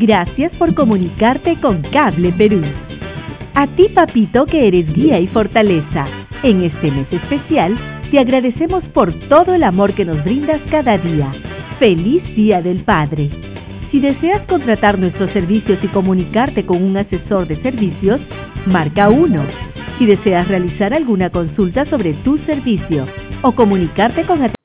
Gracias por comunicarte con Cable Perú. A ti, papito, que eres guía y fortaleza. En este mes especial, te agradecemos por todo el amor que nos brindas cada día. ¡Feliz Día del Padre! Si deseas contratar nuestros servicios y comunicarte con un asesor de servicios, marca 1. Si deseas realizar alguna consulta sobre tu servicio o comunicarte con